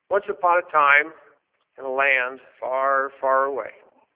Once upon a time, in a land far, far away.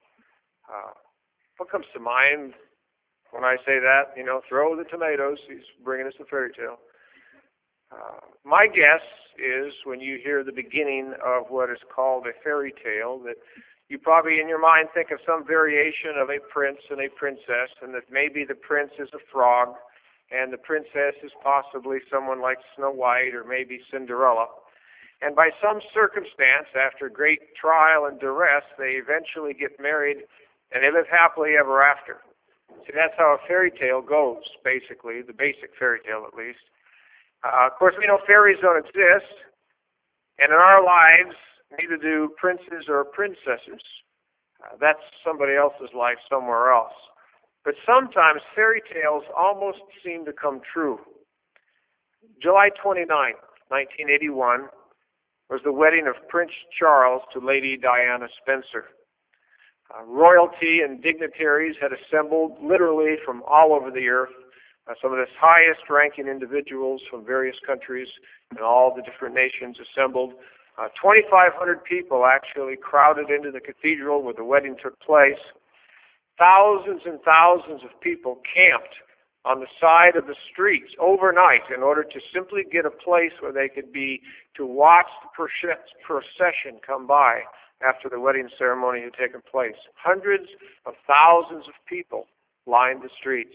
What comes to mind when I say that? Throw the tomatoes. He's bringing us a fairy tale. My guess is when you hear the beginning of what is called a fairy tale, that you probably in your mind think of some variation of a prince and a princess, and that maybe the prince is a frog, and the princess is possibly someone like Snow White or maybe Cinderella. And by some circumstance, after great trial and duress, they eventually get married and they live happily ever after. See, that's how a fairy tale goes, basically, the basic fairy tale at least. Of course, we know fairies don't exist, and in our lives, neither do princes or princesses. That's somebody else's life somewhere else. But sometimes fairy tales almost seem to come true. July 29, 1981, was the wedding of Prince Charles to Lady Diana Spencer. Royalty and dignitaries had assembled literally from all over the earth. Some of the highest-ranking individuals from various countries and all the different nations assembled. 2,500 people actually crowded into the cathedral where the wedding took place. Thousands and thousands of people camped on the side of the streets overnight in order to simply get a place where they could be to watch the procession come by after the wedding ceremony had taken place. Hundreds of thousands of people lined the streets.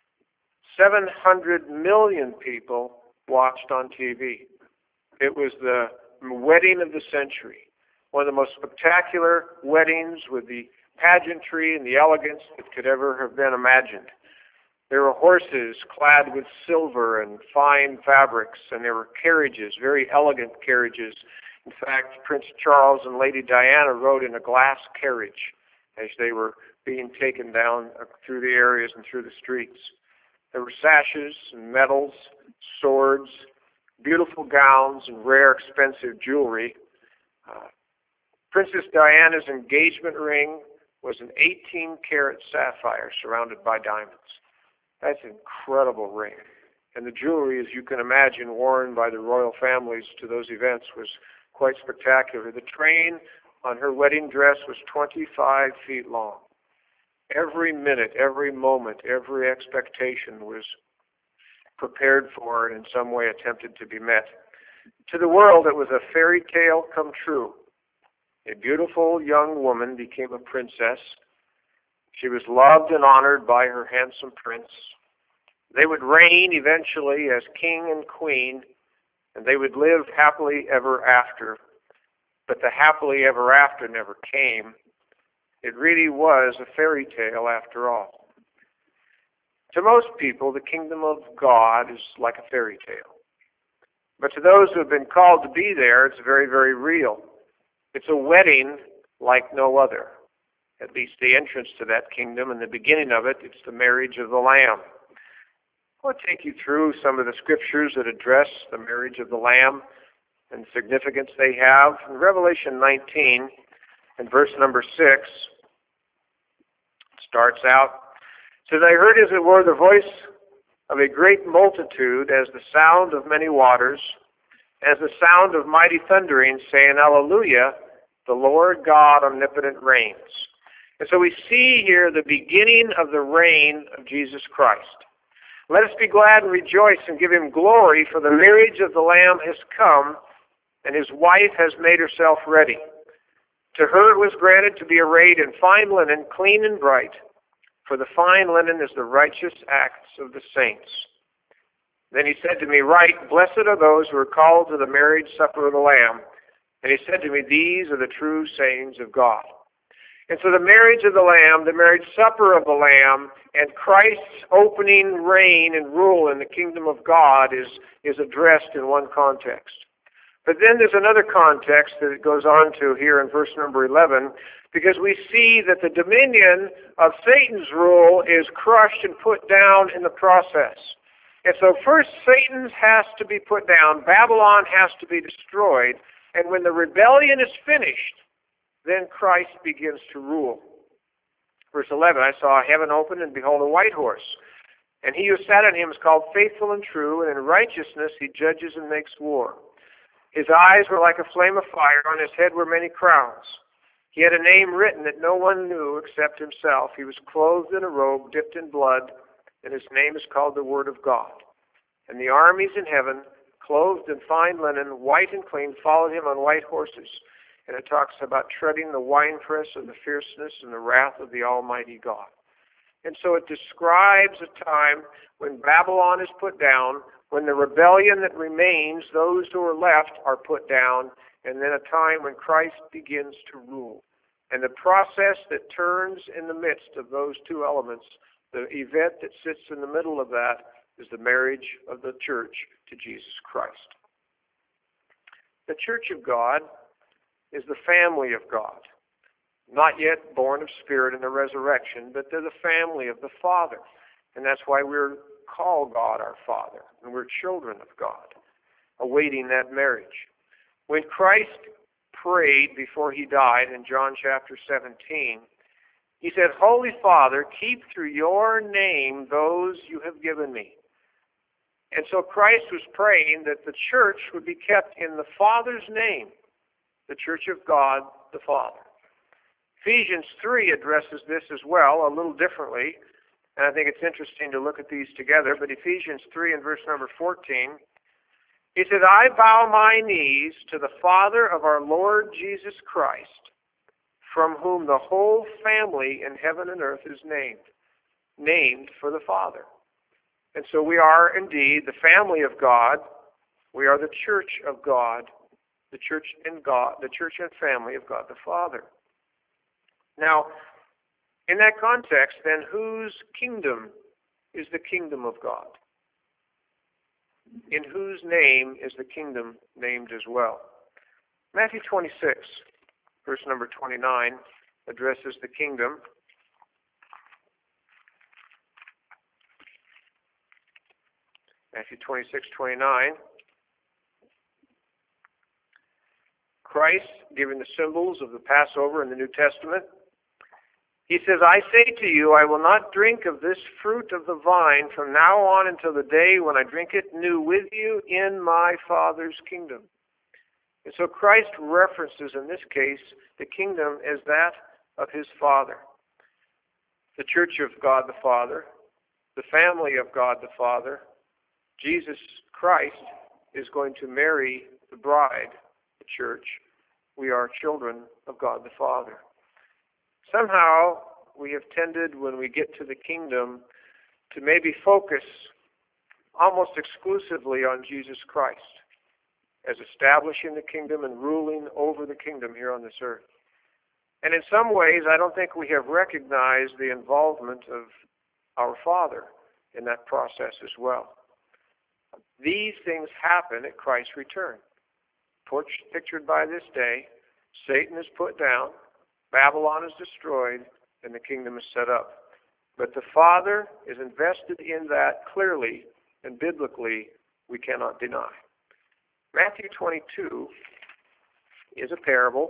700 million people watched on TV. It was the wedding of the century, one of the most spectacular weddings with the pageantry and the elegance that could ever have been imagined. There were horses clad with silver and fine fabrics, and there were carriages, very elegant carriages. In fact, Prince Charles and Lady Diana rode in a glass carriage as they were being taken down through the areas and through the streets. There were sashes and medals, swords, beautiful gowns, and rare, expensive jewelry. Princess Diana's engagement ring was an 18-karat sapphire surrounded by diamonds. That's an incredible ring. And the jewelry, as you can imagine, worn by the royal families to those events was quite spectacular. The train on her wedding dress was 25 feet long. Every minute, every moment, every expectation was prepared for and in some way attempted to be met. To the world, it was a fairy tale come true. A beautiful young woman became a princess. She was loved and honored by her handsome prince. They would reign eventually as king and queen, and they would live happily ever after. But the happily ever after never came. It really was a fairy tale after all. To most people, the kingdom of God is like a fairy tale. But to those who have been called to be there, it's very, very real. It's a wedding like no other. At least the entrance to that kingdom and the beginning of it, it's the marriage of the Lamb. I'll take you through some of the scriptures that address the marriage of the Lamb and the significance they have. In Revelation 19, in verse number 6, it starts out, it says, I heard as it were the voice of a great multitude, as the sound of many waters, as the sound of mighty thundering, saying, Alleluia, the Lord God omnipotent reigns. And so we see here the beginning of the reign of Jesus Christ. Let us be glad and rejoice and give him glory, for the marriage of the Lamb has come, and his wife has made herself ready. To her it was granted to be arrayed in fine linen, clean and bright, for the fine linen is the righteous acts of the saints. Then he said to me, Write, blessed are those who are called to the marriage supper of the Lamb. And he said to me, These are the true sayings of God. And so the marriage of the Lamb, the marriage supper of the Lamb, and Christ's opening reign and rule in the kingdom of God is addressed in one context. But then there's another context that it goes on to here in verse number 11, because we see that the dominion of Satan's rule is crushed and put down in the process. And so first Satan has to be put down, Babylon has to be destroyed, and when the rebellion is finished, then Christ begins to rule. Verse 11, I saw heaven open, and behold, a white horse. And he who sat on him is called Faithful and True, and in righteousness he judges and makes war. His eyes were like a flame of fire. On his head were many crowns. He had a name written that no one knew except himself. He was clothed in a robe dipped in blood, and his name is called the Word of God. And the armies in heaven, clothed in fine linen, white and clean, followed him on white horses. And it talks about treading the winepress of the fierceness and the wrath of the Almighty God. And so it describes a time when Babylon is put down, when the rebellion that remains, those who are left, are put down, and then a time when Christ begins to rule. And the process that turns in the midst of those two elements, the event that sits in the middle of that, is the marriage of the church to Jesus Christ. The church of God is the family of God, not yet born of spirit in the resurrection, but they're the family of the Father. And that's why we're called God our Father, and we're children of God, awaiting that marriage. When Christ prayed before he died in John chapter 17, he said, Holy Father, keep through your name those you have given me. And so Christ was praying that the church would be kept in the Father's name, the church of God the Father. Ephesians 3 addresses this as well, a little differently, and I think it's interesting to look at these together. But Ephesians 3 and verse number 14, he said, I bow my knees to the Father of our Lord Jesus Christ, from whom the whole family in heaven and earth is named for the Father. And so we are indeed the family of God. We are the church of God, the church and family of God the Father. Now, in that context, then, whose kingdom is the kingdom of God? In whose name is the kingdom named as well? Matthew 26, verse number 29, addresses the kingdom. Matthew 26:29. Christ giving the symbols of the Passover in the New Testament. He says, I say to you, I will not drink of this fruit of the vine from now on until the day when I drink it new with you in my Father's kingdom. And so Christ references, in this case, the kingdom as that of his Father. The church of God the Father, the family of God the Father, Jesus Christ is going to marry the bride, the church. We are children of God the Father. Somehow we have tended, when we get to the kingdom, to maybe focus almost exclusively on Jesus Christ as establishing the kingdom and ruling over the kingdom here on this earth. And in some ways, I don't think we have recognized the involvement of our Father in that process as well. These things happen at Christ's return. Pictured by this day, Satan is put down, Babylon is destroyed, and the kingdom is set up. But the Father is invested in that clearly and biblically, we cannot deny. Matthew 22 is a parable,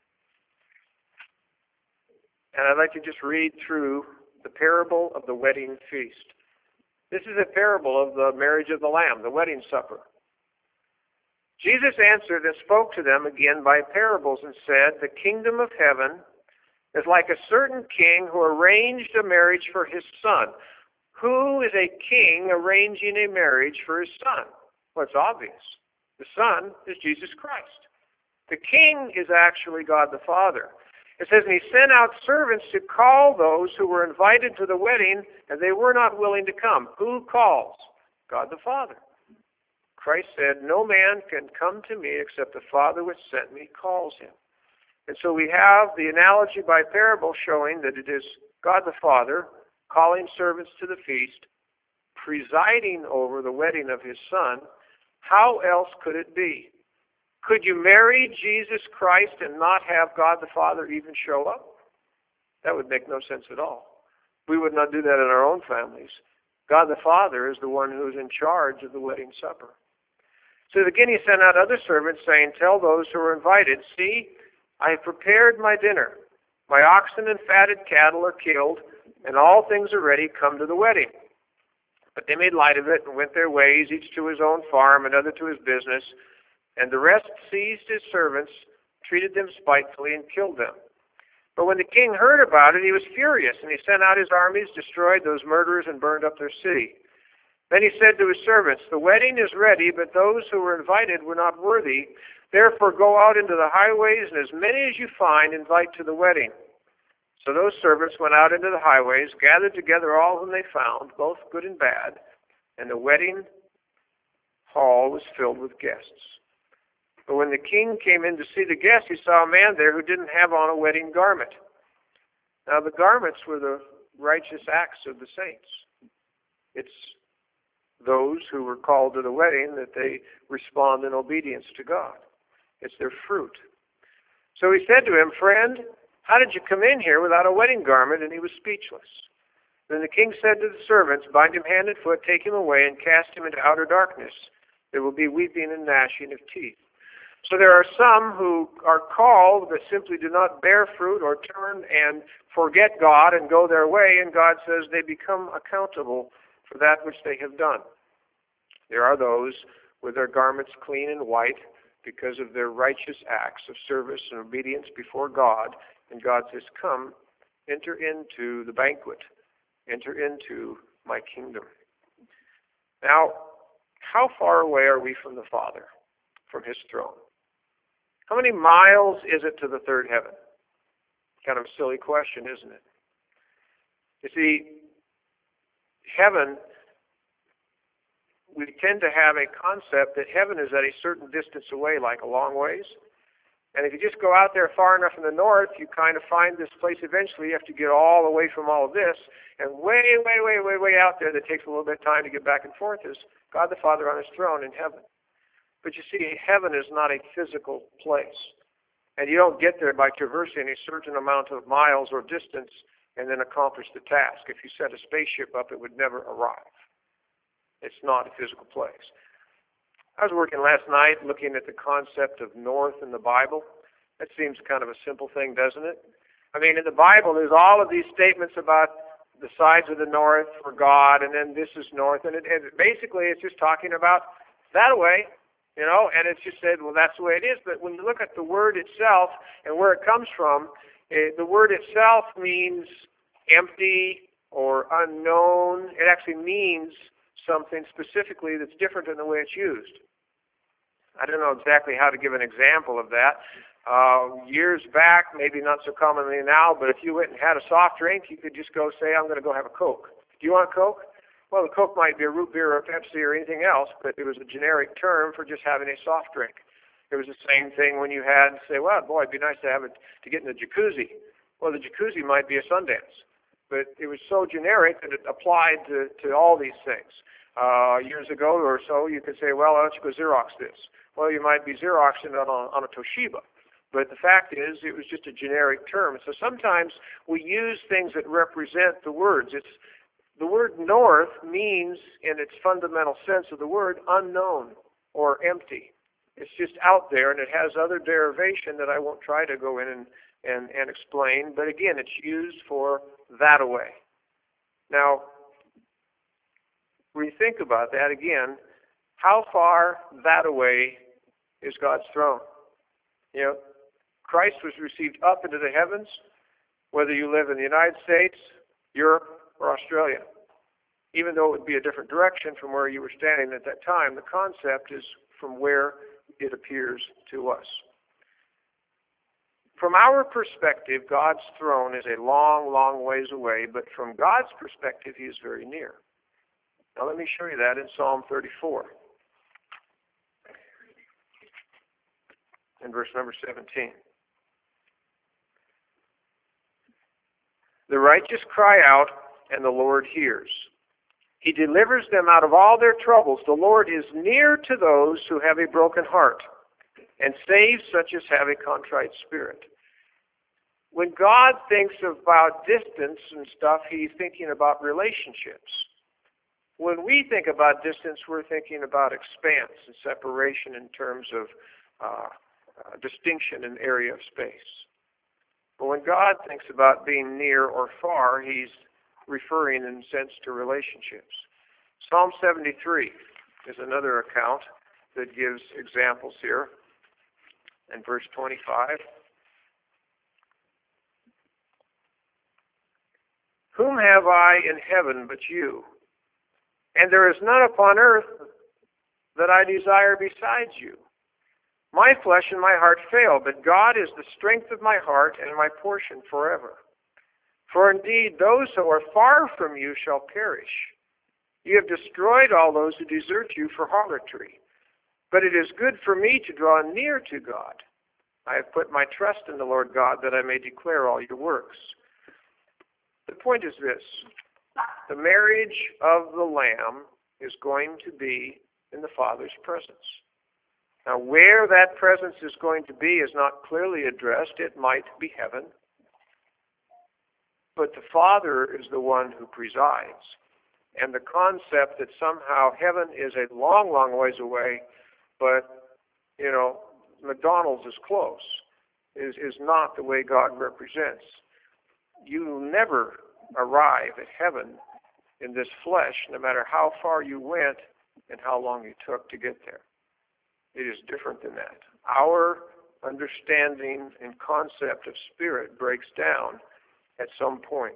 and I'd like to just read through the parable of the wedding feast. This is a parable of the marriage of the Lamb, the wedding supper. Jesus answered and spoke to them again by parables and said, the kingdom of heaven is like a certain king who arranged a marriage for his son. Who is a king arranging a marriage for his son? Well, it's obvious. The Son is Jesus Christ. The king is actually God the Father. It says, and he sent out servants to call those who were invited to the wedding, and they were not willing to come. Who calls? God the Father. Christ said, no man can come to me except the Father which sent me calls him. And so we have the analogy by parable showing that it is God the Father calling servants to the feast, presiding over the wedding of his Son. How else could it be? Could you marry Jesus Christ and not have God the Father even show up? That would make no sense at all. We would not do that in our own families. God the Father is the one who is in charge of the wedding supper. So again he sent out other servants, saying, tell those who are invited, see, I have prepared my dinner. My oxen and fatted cattle are killed, and all things are ready. Come to the wedding. But they made light of it and went their ways, each to his own farm, another to his business. And the rest seized his servants, treated them spitefully, and killed them. But when the king heard about it, he was furious, and he sent out his armies, destroyed those murderers, and burned up their city. Then he said to his servants, "The wedding is ready, but those who were invited were not worthy. Therefore go out into the highways, and as many as you find, invite to the wedding." So those servants went out into the highways, gathered together all whom they found, both good and bad, and the wedding hall was filled with guests. But when the king came in to see the guests, he saw a man there who didn't have on a wedding garment. Now the garments were the righteous acts of the saints. It's those who were called to the wedding that they respond in obedience to God. It's their fruit. So he said to him, "Friend, how did you come in here without a wedding garment?" And he was speechless. Then the king said to the servants, "Bind him hand and foot, take him away, and cast him into outer darkness. There will be weeping and gnashing of teeth." So there are some who are called but simply do not bear fruit or turn and forget God and go their way, and God says they become accountable for that which they have done. There are those with their garments clean and white because of their righteous acts of service and obedience before God, and God says, "Come, enter into the banquet, enter into my kingdom." Now, how far away are we from the Father, from his throne? How many miles is it to the third heaven? Kind of a silly question, isn't it? You see, heaven, we tend to have a concept that heaven is at a certain distance away, like a long ways. And if you just go out there far enough in the north, you kind of find this place eventually. You have to get all away from all of this. And way out there that takes a little bit of time to get back and forth is God the Father on his throne in heaven. But you see, heaven is not a physical place. And you don't get there by traversing a certain amount of miles or distance and then accomplish the task. If you set a spaceship up, it would never arrive. It's not a physical place. I was working last night looking at the concept of north in the Bible. That seems kind of a simple thing, doesn't it? I mean, in the Bible, there's all of these statements about the sides of the north for God, and then this is north. And basically, it's just talking about that way. You know, and it's just said, well, that's the way it is. But when you look at the word itself and where it comes from, the word itself means empty or unknown. It actually means something specifically that's different than the way it's used. I don't know exactly how to give an example of that. Years back, maybe not so commonly now, but if you went and had a soft drink, you could just go say, "I'm going to go have a Coke." Do you want Coke? Well, the Coke might be a root beer or a Pepsi or anything else, but it was a generic term for just having a soft drink. It was the same thing when you had, say, "Well, boy, it'd be nice to have it to get in the jacuzzi." Well, the jacuzzi might be a Sundance, but it was so generic that it applied to all these things. Years ago or so, you could say, "Well, why don't you go Xerox this?" Well, you might be Xeroxing it on a Toshiba. But the fact is, it was just a generic term. So sometimes we use things that represent the words. The word north means, in its fundamental sense of the word, unknown or empty. It's just out there, and it has other derivation that I won't try to go in and explain. But again, it's used for that away. Now, when you think about that again, how far that away is God's throne? You know, Christ was received up into the heavens, whether you live in the United States, Europe, or Australia. Even though it would be a different direction from where you were standing at that time, the concept is from where it appears to us. From our perspective, God's throne is a long, long ways away, but from God's perspective, he is very near. Now let me show you that in Psalm 34. In verse number 17. The righteous cry out, and the Lord hears. He delivers them out of all their troubles. The Lord is near to those who have a broken heart, and saves such as have a contrite spirit. When God thinks about distance and stuff, he's thinking about relationships. When we think about distance, we're thinking about expanse and separation in terms of distinction in area of space. But when God thinks about being near or far, he's referring in a sense to relationships. Psalm 73 is another account. that gives examples here. In verse 25, whom have I in heaven but you? And there is none upon earth that I desire besides you. My flesh and my heart fail, but God is the strength of my heart and my portion forever. For indeed, those who are far from you shall perish. You have destroyed all those who desert you for harlotry. But it is good for me to draw near to God. I have put my trust in the Lord God that I may declare all your works. The point is this. The marriage of the Lamb is going to be in the Father's presence. Now, where that presence is going to be is not clearly addressed. It might be heaven. But the Father is the one who presides. And the concept that somehow heaven is a long, long ways away, but, McDonald's is close, is not the way God represents. You never arrive at heaven in this flesh, no matter how far you went and how long you took to get there. It is different than that. Our understanding and concept of spirit breaks down at some point.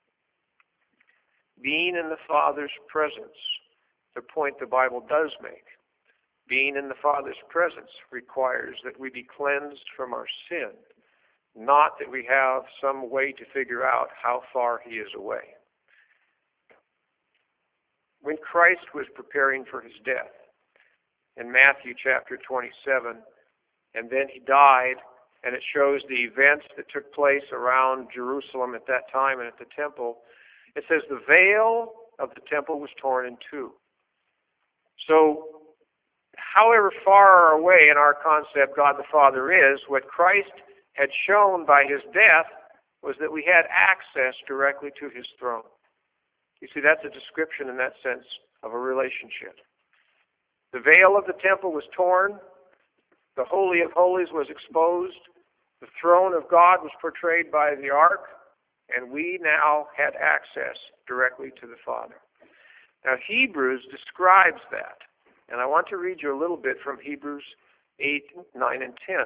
Being in the Father's presence, the point the Bible does make, being in the Father's presence requires that we be cleansed from our sin, not that we have some way to figure out how far he is away. When Christ was preparing for his death, in Matthew chapter 27, and then he died, and it shows the events that took place around Jerusalem at that time and at the temple. It says the veil of the temple was torn in two. So, however far away in our concept God the Father is, what Christ had shown by his death was that we had access directly to his throne. You see, that's a description in that sense of a relationship. The veil of the temple was torn. The Holy of Holies was exposed. The throne of God was portrayed by the ark. And we now had access directly to the Father. Now, Hebrews describes that. And I want to read you a little bit from Hebrews 8, 9, and 10.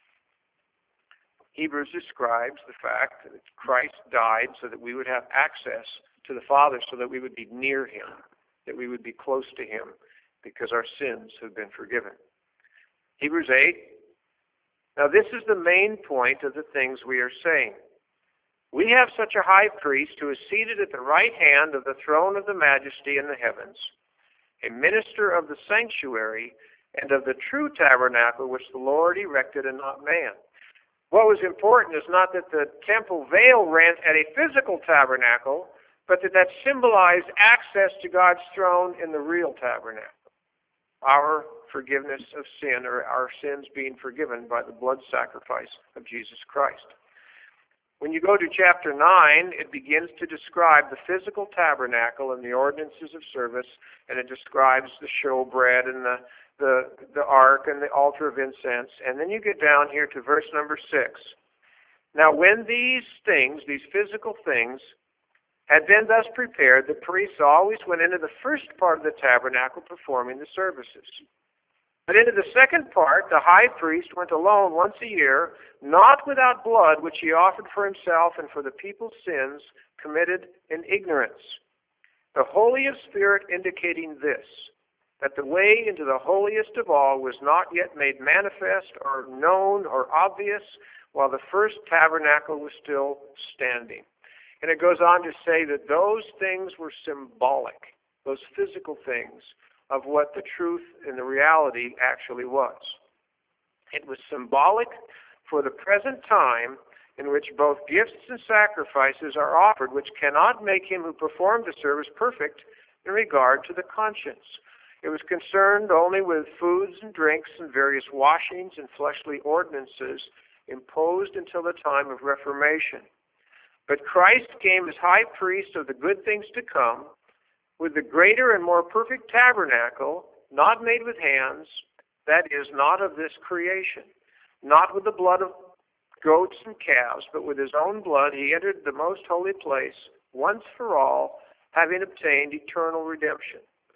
Hebrews describes the fact that Christ died so that we would have access to the Father, so that we would be near him, that we would be close to him, because our sins have been forgiven. Hebrews 8. Now, this is the main point of the things we are saying. We have such a high priest who is seated at the right hand of the throne of the majesty in the heavens, a minister of the sanctuary and of the true tabernacle which the Lord erected and not man. What was important is not that the temple veil rent at a physical tabernacle, but that symbolized access to God's throne in the real tabernacle. Our forgiveness of sin, or our sins being forgiven by the blood sacrifice of Jesus Christ. When you go to chapter 9, it begins to describe the physical tabernacle and the ordinances of service, and it describes the showbread and the ark and the altar of incense. And then you get down here to verse number 6. Now, when these things, these physical things, had been thus prepared, the priests always went into the first part of the tabernacle performing the services. But into the second part, the high priest went alone once a year, not without blood, which he offered for himself and for the people's sins committed in ignorance. The Holy of Spirit indicating this, that the way into the holiest of all was not yet made manifest or known or obvious, while the first tabernacle was still standing. And it goes on to say that those things were symbolic, those physical things, of what the truth and the reality actually was. It was symbolic for the present time in which both gifts and sacrifices are offered, which cannot make him who performed the service perfect in regard to the conscience. It was concerned only with foods and drinks and various washings and fleshly ordinances imposed until the time of Reformation. But Christ came as high priest of the good things to come, with the greater and more perfect tabernacle, not made with hands, that is, not of this creation, not with the blood of goats and calves, but with his own blood he entered the most holy place once for all, having obtained eternal redemption.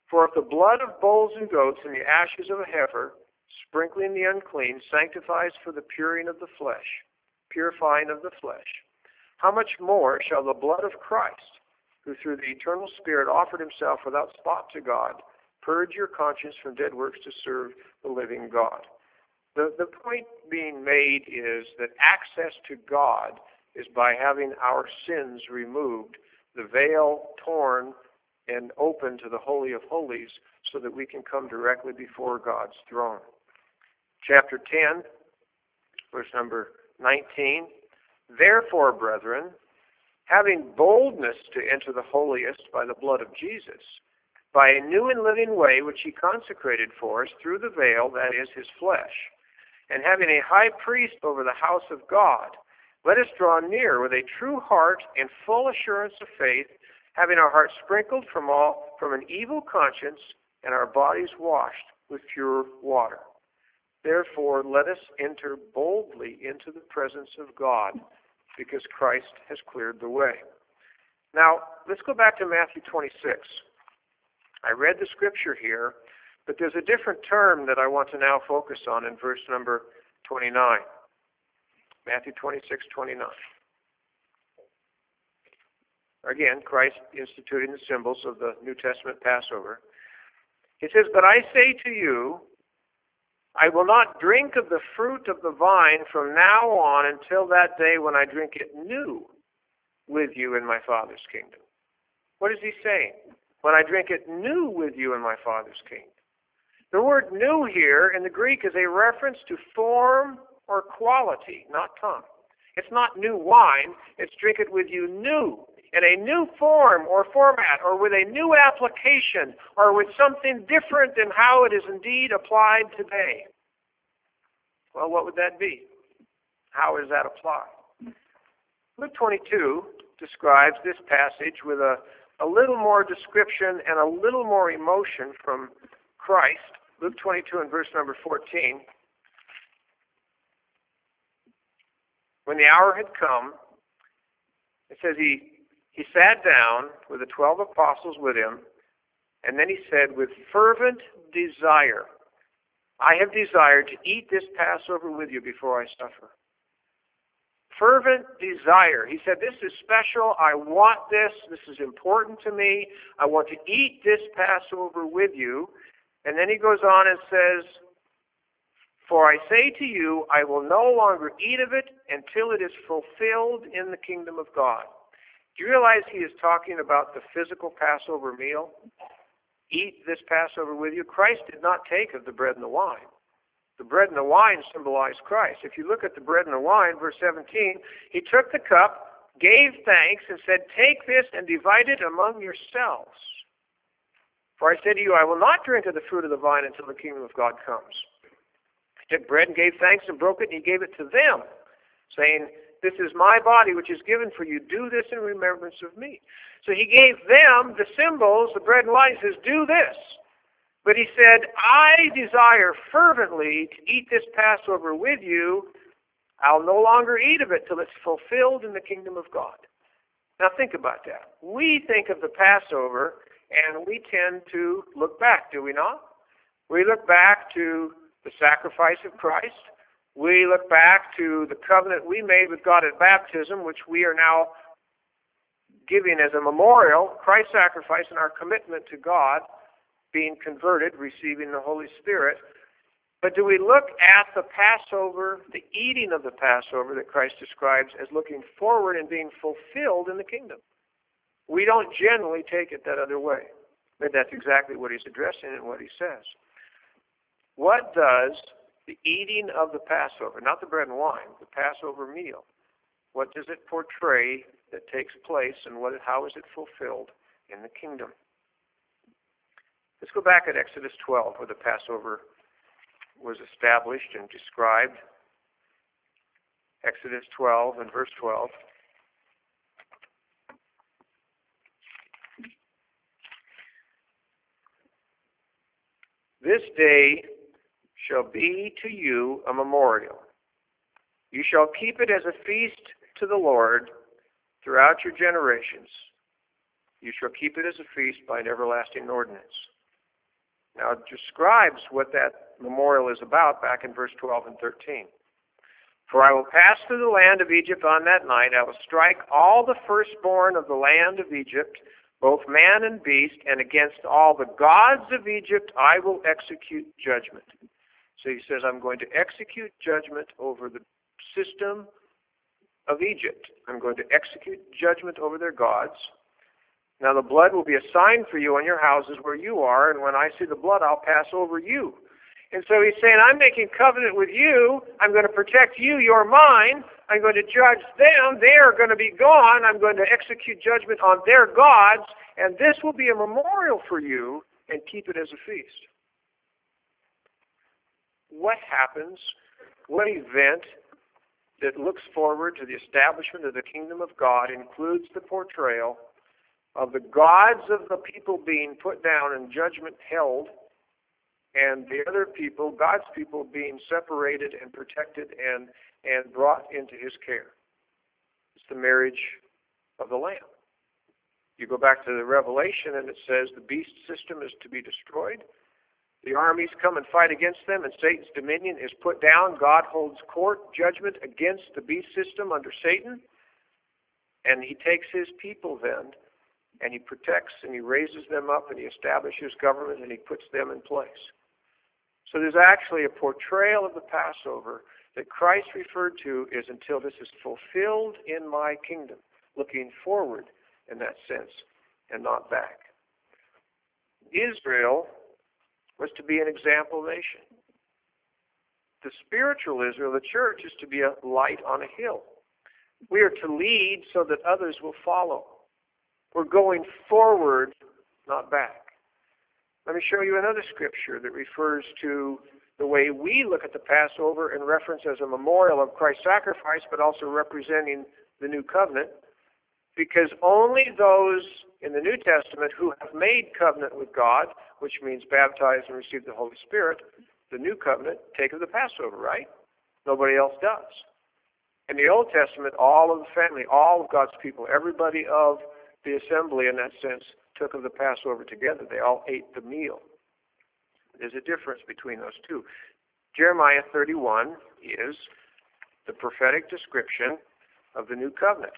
For if the blood of bulls and goats and the ashes of a heifer, sprinkling the unclean, sanctifies for the purifying of the flesh, how much more shall the blood of Christ, who through the eternal Spirit offered himself without spot to God, purge your conscience from dead works to serve the living God? The point being made is that access to God is by having our sins removed, the veil torn and open to the Holy of Holies, so that we can come directly before God's throne. Chapter 10, verse number 19. Therefore, brethren, having boldness to enter the holiest by the blood of Jesus, by a new and living way which he consecrated for us through the veil, that is, his flesh, and having a high priest over the house of God, let us draw near with a true heart and full assurance of faith, having our hearts sprinkled from an evil conscience and our bodies washed with pure water. Therefore, let us enter boldly into the presence of God, because Christ has cleared the way. Now, let's go back to Matthew 26. I read the scripture here, but there's a different term that I want to now focus on in verse number 29. Matthew 26:29. Again, Christ instituting the symbols of the New Testament Passover. He says, "But I say to you, I will not drink of the fruit of the vine from now on until that day when I drink it new with you in my Father's kingdom." What is he saying? When I drink it new with you in my Father's kingdom. The word new here in the Greek is a reference to form or quality, not time. It's not new wine, it's drink it with you new, in a new form or format, or with a new application, or with something different than how it is indeed applied today. Well, what would that be? How is that applied? Luke 22 describes this passage with a little more description and a little more emotion from Christ. Luke 22 and verse number 14. When the hour had come, it says he sat down with the 12 apostles with him, and then he said, with fervent desire, I have desired to eat this Passover with you before I suffer. Fervent desire. He said, this is special. I want this. This is important to me. I want to eat this Passover with you. And then he goes on and says, for I say to you, I will no longer eat of it until it is fulfilled in the kingdom of God. Do you realize he is talking about the physical Passover meal? Eat this Passover with you. Christ did not take of the bread and the wine. The bread and the wine symbolize Christ. If you look at the bread and the wine, verse 17, he took the cup, gave thanks, and said, take this and divide it among yourselves. For I say to you, I will not drink of the fruit of the vine until the kingdom of God comes. He took bread and gave thanks and broke it, and he gave it to them, saying, this is my body which is given for you. Do this in remembrance of me. So he gave them the symbols, the bread and wine. He says, do this. But he said, I desire fervently to eat this Passover with you. I'll no longer eat of it till it's fulfilled in the kingdom of God. Now think about that. We think of the Passover and we tend to look back, do we not? We look back to the sacrifice of Christ. We look back to the covenant we made with God at baptism, which we are now giving as a memorial, Christ's sacrifice and our commitment to God, being converted, receiving the Holy Spirit. But do we look at the Passover, the eating of the Passover that Christ describes as looking forward and being fulfilled in the kingdom? We don't generally take it that other way. But that's exactly what he's addressing and what he says. What does the eating of the Passover, not the bread and wine, the Passover meal, what does it portray that takes place, and how is it fulfilled in the kingdom? Let's go back at Exodus 12, where the Passover was established and described. Exodus 12 and verse 12. This day shall be to you a memorial. You shall keep it as a feast to the Lord throughout your generations. You shall keep it as a feast by an everlasting ordinance. Now it describes what that memorial is about back in verse 12 and 13. For I will pass through the land of Egypt on that night. I will strike all the firstborn of the land of Egypt, both man and beast, and against all the gods of Egypt I will execute judgment. So he says, I'm going to execute judgment over the system of Egypt. I'm going to execute judgment over their gods. Now the blood will be a sign for you on your houses where you are, and when I see the blood, I'll pass over you. And so he's saying, I'm making covenant with you. I'm going to protect you. You're mine. I'm going to judge them. They are going to be gone. I'm going to execute judgment on their gods, and this will be a memorial for you, and keep it as a feast. What happens? What event that looks forward to the establishment of the kingdom of God includes the portrayal of the gods of the people being put down and judgment held, and the other people, God's people, being separated and protected and brought into his care? It's the marriage of the Lamb. You go back to the Revelation and it says the beast system is to be destroyed. The armies come and fight against them, and Satan's dominion is put down. God holds court judgment against the beast system under Satan, and he takes his people then, and he protects and he raises them up, and he establishes government, and he puts them in place. So there's actually a portrayal of the Passover that Christ referred to as until this is fulfilled in my kingdom, looking forward in that sense and not back. Israel was to be an example nation. The spiritual Israel, the church, is to be a light on a hill. We are to lead so that others will follow. We're going forward, not back. Let me show you another scripture that refers to the way we look at the Passover in reference as a memorial of Christ's sacrifice, but also representing the new covenant, because only those in the New Testament who have made covenant with God, which means baptized and received the Holy Spirit, the new covenant, take of the Passover, right? Nobody else does. In the Old Testament, all of the family, all of God's people, everybody of the assembly in that sense, took of the Passover together. They all ate the meal. There's a difference between those two. Jeremiah 31 is the prophetic description of the new covenant.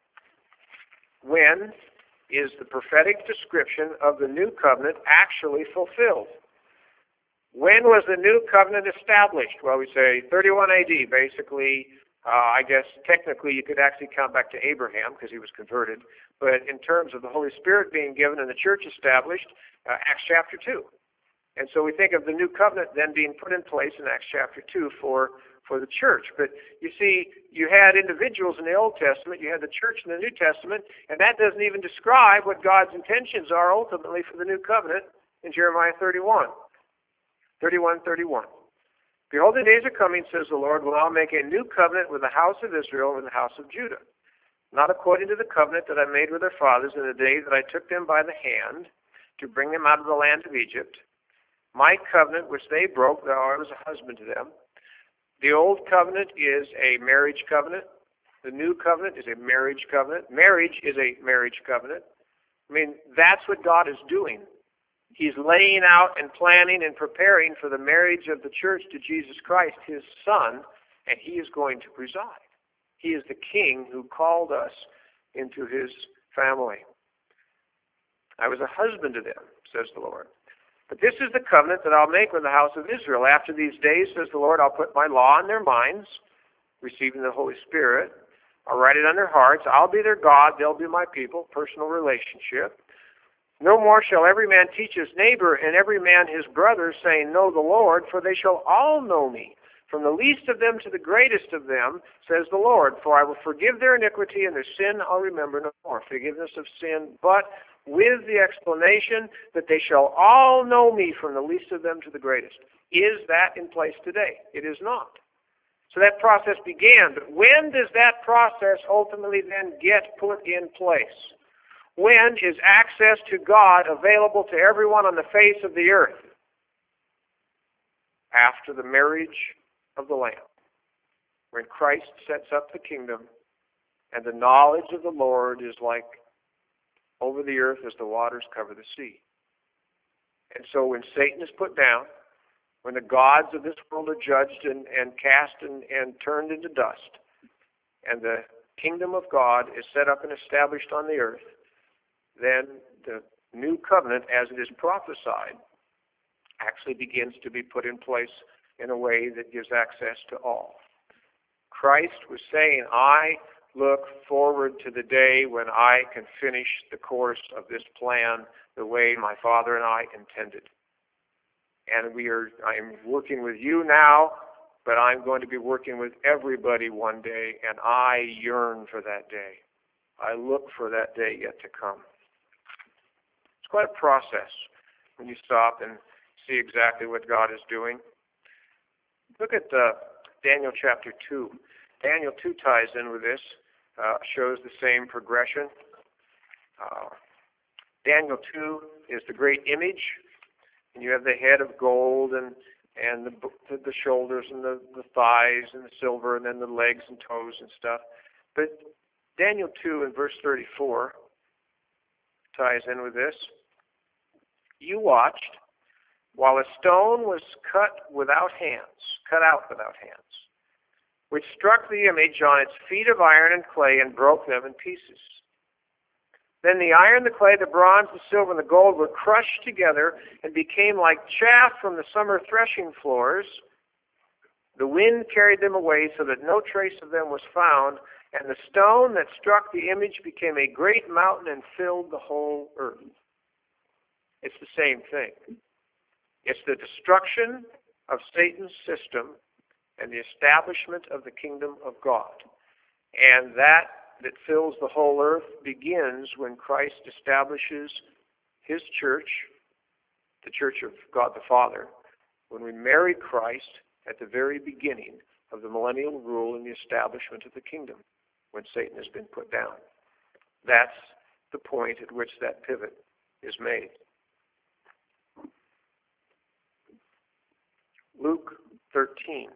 When is the prophetic description of the new covenant actually fulfilled? When was the new covenant established? Well, we say 31 AD, basically. I guess technically you could actually count back to Abraham because he was converted. But in terms of the Holy Spirit being given and the church established, Acts chapter 2. And so we think of the new covenant then being put in place in Acts chapter 2 for the church. But you see, you had individuals in the Old Testament, you had the church in the New Testament, and that doesn't even describe what God's intentions are ultimately for the new covenant in Jeremiah 31. 31:31. Behold, the days are coming, says the Lord, when I'll make a new covenant with the house of Israel and with the house of Judah, not according to the covenant that I made with their fathers in the day that I took them by the hand to bring them out of the land of Egypt. My covenant, which they broke, though I was a husband to them. The old covenant is a marriage covenant. The new covenant is a marriage covenant. Marriage is a marriage covenant. I mean, that's what God is doing. He's laying out and planning and preparing for the marriage of the church to Jesus Christ, his Son, and he is going to preside. He is the King who called us into his family. I was a husband to them, says the Lord. But this is the covenant that I'll make with the house of Israel. After these days, says the Lord, I'll put my law in their minds, receiving the Holy Spirit. I'll write it on their hearts. I'll be their God. They'll be my people. Personal relationship. No more shall every man teach his neighbor and every man his brother, saying, Know the Lord, for they shall all know me. From the least of them to the greatest of them, says the Lord. For I will forgive their iniquity, and their sin I'll remember no more. Forgiveness of sin, but with the explanation that they shall all know me, from the least of them to the greatest. Is that in place today? It is not. So that process began. But when does that process ultimately then get put in place? When is access to God available to everyone on the face of the earth? After the marriage of the Lamb. When Christ sets up the kingdom and the knowledge of the Lord is like over the earth as the waters cover the sea. And so when Satan is put down, when the gods of this world are judged and cast and turned into dust, and the kingdom of God is set up and established on the earth, then the new covenant, as it is prophesied, actually begins to be put in place in a way that gives access to all. Christ was saying, I look forward to the day when I can finish the course of this plan the way my Father and I intended. And I am working with you now, but I'm going to be working with everybody one day, and I yearn for that day. I look for that day yet to come. It's quite a process when you stop and see exactly what God is doing. Look at Daniel chapter 2. Daniel 2 ties in with this, shows the same progression. Daniel 2 is the great image, and you have the head of gold and the shoulders and the thighs and the silver and then the legs and toes and stuff. But Daniel 2 in verse 34 ties in with this. You watched while a stone was cut out without hands, which struck the image on its feet of iron and clay and broke them in pieces. Then the iron, the clay, the bronze, the silver, and the gold were crushed together and became like chaff from the summer threshing floors. The wind carried them away so that no trace of them was found, and the stone that struck the image became a great mountain and filled the whole earth. It's the same thing. It's the destruction of Satan's system and the establishment of the kingdom of God. And that fills the whole earth begins when Christ establishes his church, the church of God the Father, when we marry Christ at the very beginning of the millennial rule and the establishment of the kingdom, when Satan has been put down. That's the point at which that pivot is made. Luke 13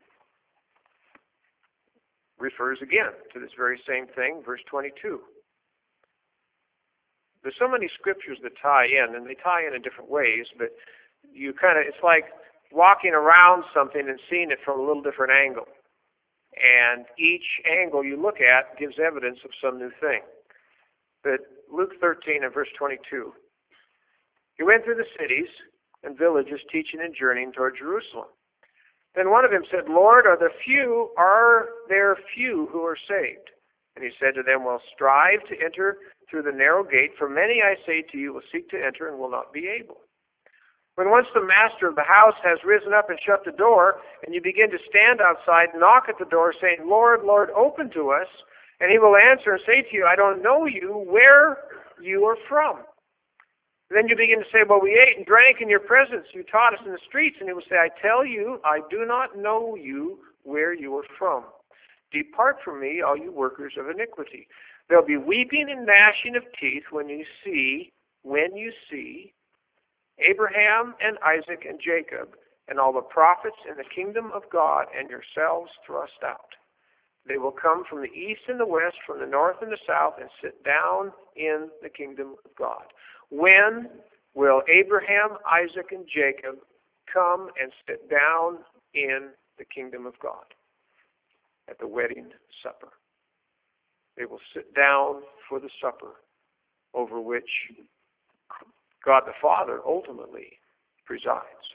refers again to this very same thing, verse 22. There's so many scriptures that tie in, and they tie in different ways, but it's like walking around something and seeing it from a little different angle. And each angle you look at gives evidence of some new thing. But Luke 13 and verse 22. He went through the cities and villages, teaching and journeying toward Jerusalem. Then one of them said, Lord, are there few who are saved? And he said to them, well, strive to enter through the narrow gate, for many, I say to you, will seek to enter and will not be able. When once the master of the house has risen up and shut the door, and you begin to stand outside, knock at the door, saying, Lord, Lord, open to us, and he will answer and say to you, I don't know you, where you are from. Then you begin to say, well, we ate and drank in your presence. You taught us in the streets. And he will say, I tell you, I do not know you, where you are from. Depart from me, all you workers of iniquity. There'll be weeping and gnashing of teeth when you see Abraham and Isaac and Jacob and all the prophets in the kingdom of God and yourselves thrust out. They will come from the east and the west, from the north and the south, and sit down in the kingdom of God. When will Abraham, Isaac, and Jacob come and sit down in the kingdom of God? At the wedding supper. They will sit down for the supper over which God the Father ultimately presides.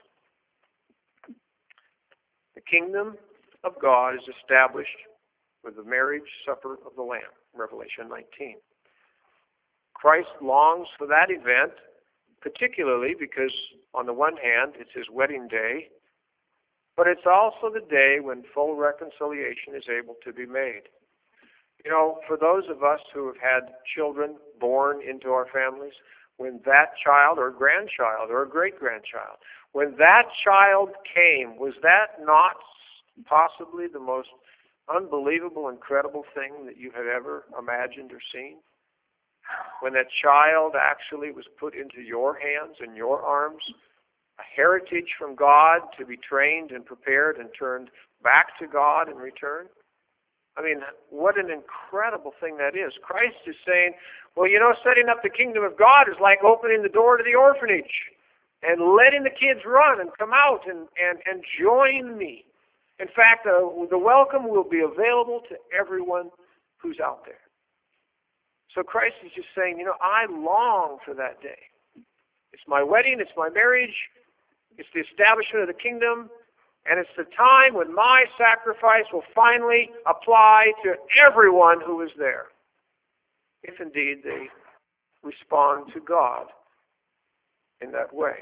The kingdom of God is established with the marriage supper of the Lamb, Revelation 19. Christ longs for that event, particularly because, on the one hand, it's his wedding day, but it's also the day when full reconciliation is able to be made. You know, for those of us who have had children born into our families, when that child or grandchild or great-grandchild, when that child came, was that not possibly the most unbelievable, incredible thing that you have ever imagined or seen? When that child actually was put into your hands and your arms, a heritage from God to be trained and prepared and turned back to God in return. I mean, what an incredible thing that is. Christ is saying, well, you know, setting up the kingdom of God is like opening the door to the orphanage. and letting the kids run and come out and join me. In fact, the welcome will be available to everyone who's out there. So Christ is just saying, I long for that day. It's my wedding, it's my marriage, it's the establishment of the kingdom, and it's the time when my sacrifice will finally apply to everyone who is there, if indeed they respond to God in that way.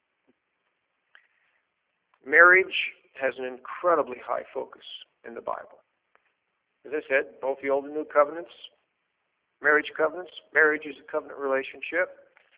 Marriage has an incredibly high focus in the Bible. As I said, both the Old and New Covenants, marriage covenants. Marriage is a covenant relationship.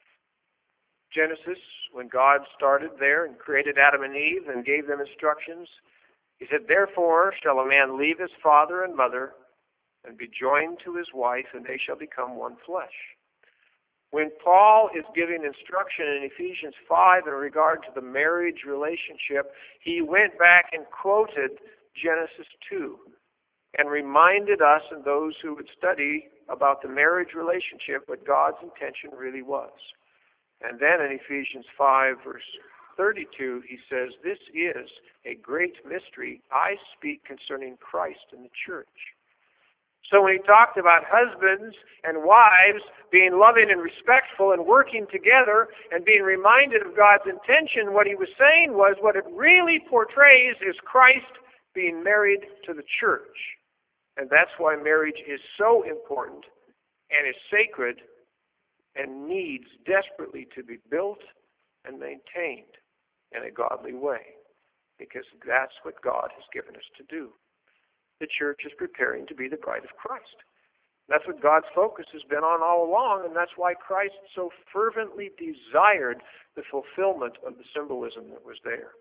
Genesis, when God started there and created Adam and Eve and gave them instructions, he said, "Therefore shall a man leave his father and mother and be joined to his wife, and they shall become one flesh." When Paul is giving instruction in Ephesians 5 in regard to the marriage relationship, he went back and quoted Genesis 2 and reminded us and those who would study about the marriage relationship what God's intention really was. And then in Ephesians 5, verse 32, he says, "This is a great mystery. I speak concerning Christ and the church." So when he talked about husbands and wives being loving and respectful and working together and being reminded of God's intention, what he was saying was what it really portrays is Christ being married to the church. And that's why marriage is so important and is sacred and needs desperately to be built and maintained in a godly way, because that's what God has given us to do. The church is preparing to be the bride of Christ. That's what God's focus has been on all along, and that's why Christ so fervently desired the fulfillment of the symbolism that was there.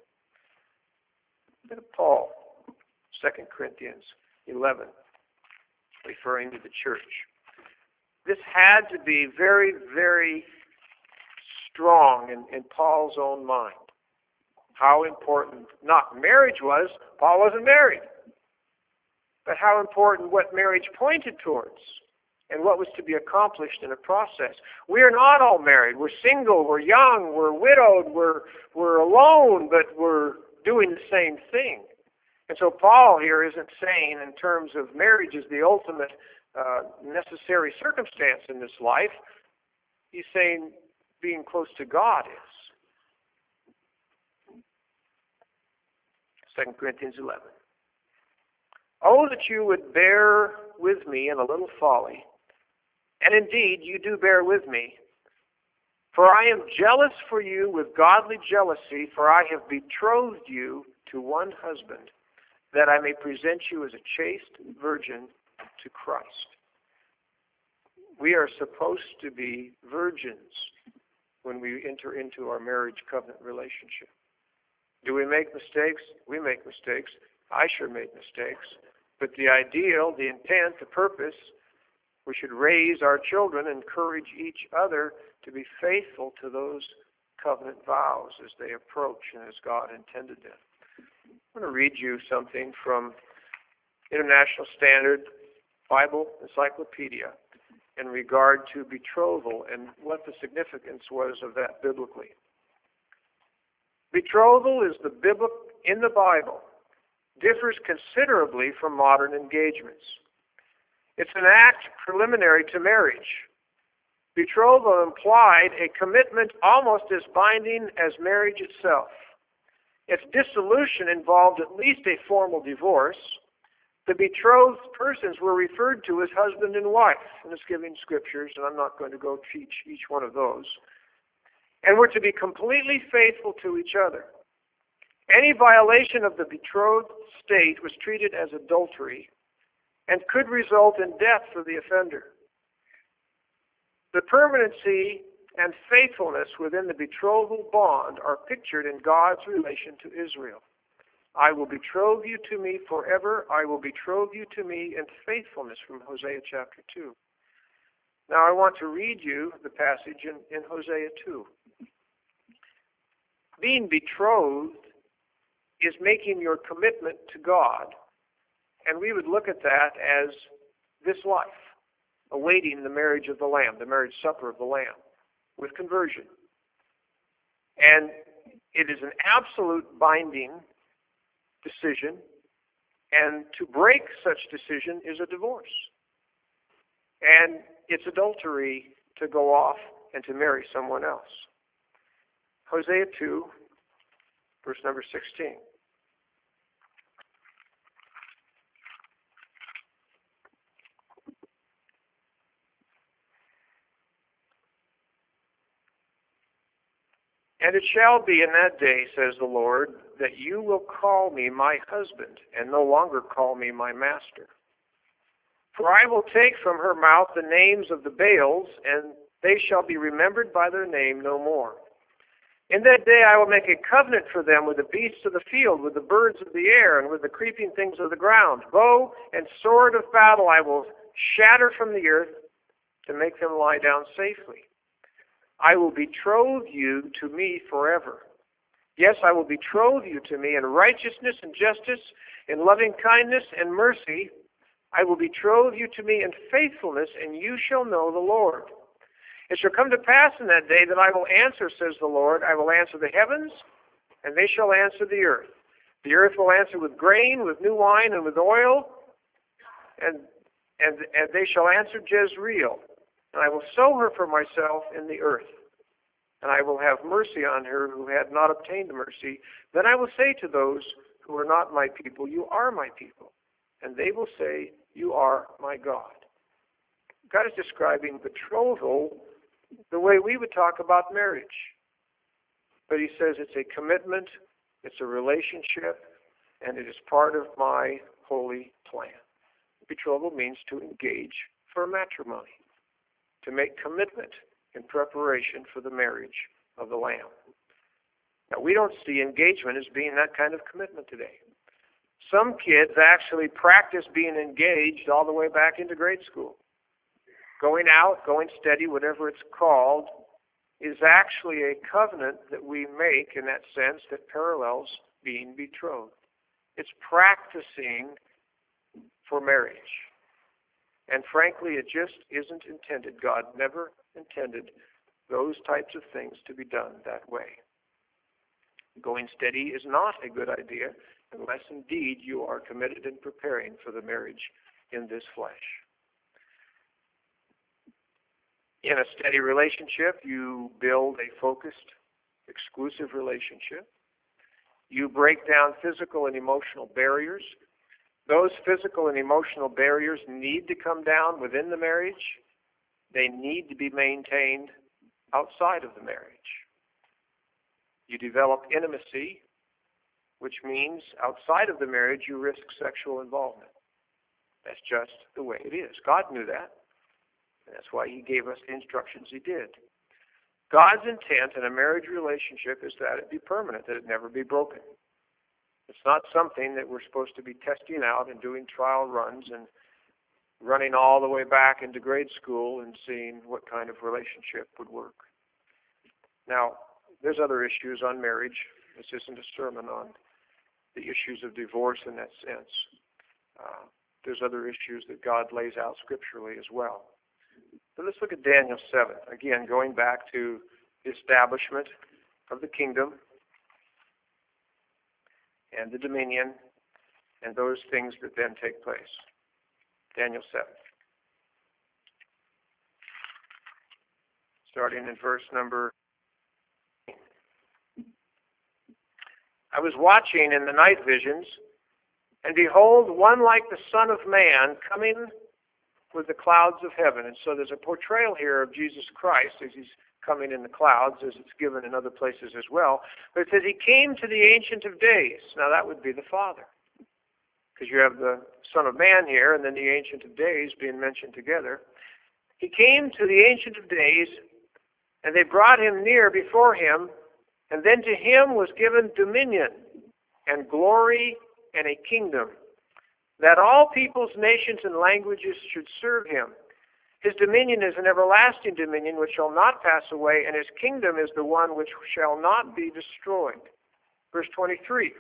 Look at Paul, 2 Corinthians 11, referring to the church. This had to be very, very strong in Paul's own mind. How important, not marriage was, Paul wasn't married, but how important what marriage pointed towards and what was to be accomplished in a process. We are not all married. We're single, we're young, we're widowed, we're alone, but we're doing the same thing. And so Paul here isn't saying in terms of marriage is the ultimate necessary circumstance in this life. He's saying being close to God is. 2 Corinthians 11. "Oh, that you would bear with me in a little folly. And indeed, you do bear with me. For I am jealous for you with godly jealousy, for I have betrothed you to one husband, that I may present you as a chaste virgin to Christ." We are supposed to be virgins when we enter into our marriage covenant relationship. Do we make mistakes? We make mistakes. I sure make mistakes. But the ideal, the intent, the purpose, we should raise our children, encourage each other to be faithful to those covenant vows as they approach and as God intended them. I'm going to read you something from International Standard Bible Encyclopedia in regard to betrothal and what the significance was of that biblically. Betrothal is in the Bible differs considerably from modern engagements. It's an act preliminary to marriage. Betrothal implied a commitment almost as binding as marriage itself. Its dissolution involved at least a formal divorce. The betrothed persons were referred to as husband and wife in the Giving Scriptures, and I'm not going to go teach each one of those, and were to be completely faithful to each other. Any violation of the betrothed state was treated as adultery and could result in death for the offender. The permanency and faithfulness within the betrothal bond are pictured in God's relation to Israel. "I will betroth you to me forever. I will betroth you to me in faithfulness," from Hosea chapter 2. Now I want to read you the passage in Hosea 2. Being betrothed is making your commitment to God, and we would look at that as this life, awaiting the marriage of the Lamb, the marriage supper of the Lamb, with conversion. And it is an absolute binding decision, and to break such decision is a divorce. And it's adultery to go off and to marry someone else. Hosea 2, verse number 16. And it shall be in that day, says the Lord, that you will call me my husband, and no longer call me my master. For I will take from her mouth the names of the Baals, and they shall be remembered by their name no more. In that day I will make a covenant for them with the beasts of the field, with the birds of the air, and with the creeping things of the ground. Bow and sword of battle I will shatter from the earth to make them lie down safely. I will betroth you to me forever. Yes, I will betroth you to me in righteousness and justice, in loving kindness and mercy. I will betroth you to me in faithfulness, and you shall know the Lord. It shall come to pass in that day that I will answer, says the Lord. I will answer the heavens, and they shall answer the earth. The earth will answer with grain, with new wine, and with oil, and they shall answer Jezreel. And I will sow her for myself in the earth, and I will have mercy on her who had not obtained mercy. Then I will say to those who are not my people, you are my people. And they will say, you are my God. God is describing betrothal the way we would talk about marriage. But he says it's a commitment, it's a relationship, and it is part of my holy plan. Betrothal means to engage for matrimony, to make commitment in preparation for the marriage of the Lamb. Now, we don't see engagement as being that kind of commitment today. Some kids actually practice being engaged all the way back into grade school. Going out, going steady, whatever it's called, is actually a covenant that we make in that sense that parallels being betrothed. It's practicing for marriage. And frankly, it just isn't intended. God never intended those types of things to be done that way. Going steady is not a good idea unless indeed you are committed in preparing for the marriage in this flesh. In a steady relationship, you build a focused, exclusive relationship. You break down physical and emotional barriers. Those physical and emotional barriers need to come down within the marriage. They need to be maintained outside of the marriage. You develop intimacy, which means outside of the marriage you risk sexual involvement. That's just the way it is. God knew that. And that's why he gave us the instructions he did. God's intent in a marriage relationship is that it be permanent, that it never be broken. It's not something that we're supposed to be testing out and doing trial runs and running all the way back into grade school and seeing what kind of relationship would work. Now, there's other issues on marriage. This isn't a sermon on the issues of divorce in that sense. There's other issues that God lays out scripturally as well. But let's look at Daniel 7. Again, going back to the establishment of the kingdom and the dominion and those things that then take place. Daniel 7. Starting in verse number 8. I was watching in the night visions, and behold, one like the Son of Man coming with the clouds of heaven. And so there's a portrayal here of Jesus Christ as he's coming in the clouds, as it's given in other places as well. But it says he came to the Ancient of Days. Now that would be the Father, because you have the Son of Man here and then the Ancient of Days being mentioned together. He came to the Ancient of Days, and they brought him near before him, and then to him was given dominion and glory and a kingdom, that all peoples, nations, and languages should serve him. His dominion is an everlasting dominion which shall not pass away, and his kingdom is the one which shall not be destroyed. Verse 23.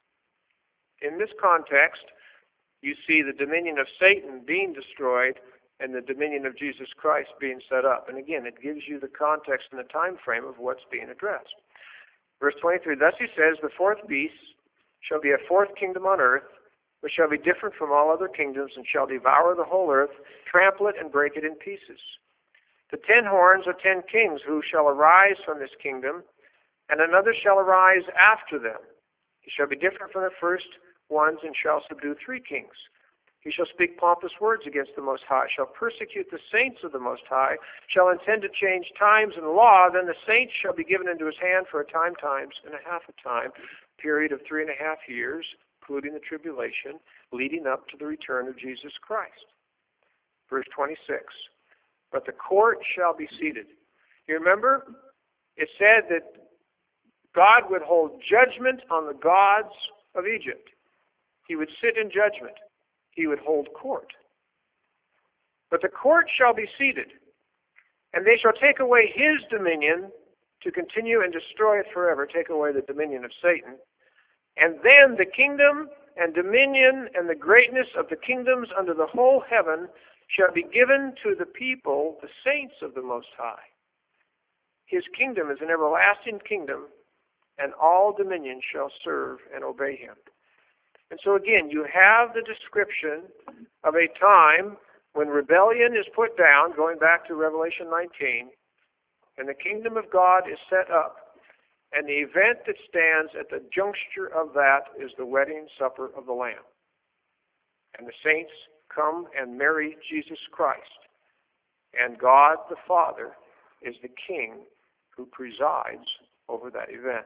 In this context, you see the dominion of Satan being destroyed, and the dominion of Jesus Christ being set up. And again, it gives you the context and the time frame of what's being addressed. Verse 23, thus he says, the fourth beast shall be a fourth kingdom on earth, which shall be different from all other kingdoms, and shall devour the whole earth, trample it, and break it in pieces. The 10 horns are 10 kings who shall arise from this kingdom, and another shall arise after them. He shall be different from the first ones, and shall subdue 3 kings. He shall speak pompous words against the Most High, shall persecute the saints of the Most High, shall intend to change times and law. Then the saints shall be given into his hand for a time, times, and a half a time, period of 3.5 years, including the tribulation, leading up to the return of Jesus Christ. Verse 26, but the court shall be seated. You remember? It said that God would hold judgment on the gods of Egypt. He would sit in judgment. He would hold court. But the court shall be seated, and they shall take away his dominion to continue and destroy it forever, take away the dominion of Satan. And then the kingdom and dominion and the greatness of the kingdoms under the whole heaven shall be given to the people, the saints of the Most High. His kingdom is an everlasting kingdom, and all dominion shall serve and obey him. And so again, you have the description of a time when rebellion is put down, going back to Revelation 19, and the kingdom of God is set up. And the event that stands at the juncture of that is the wedding supper of the Lamb. And the saints come and marry Jesus Christ. And God the Father is the King who presides over that event.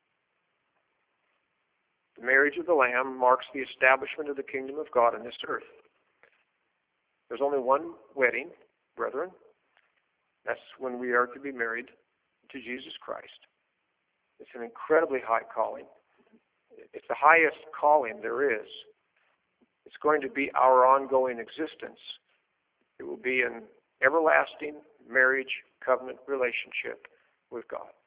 The marriage of the Lamb marks the establishment of the kingdom of God on this earth. There's only one wedding, brethren. That's when we are to be married to Jesus Christ. It's an incredibly high calling. It's the highest calling there is. It's going to be our ongoing existence. It will be an everlasting marriage covenant relationship with God.